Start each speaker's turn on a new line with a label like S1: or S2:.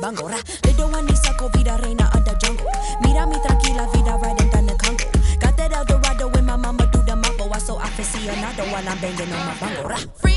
S1: bango. Le do one saco vida reina under jungle. Mira mi tranquila vida riding down the Congo. Got that Eldorado when my mama do the mambo. I so I can see another while I'm banging on my bongo.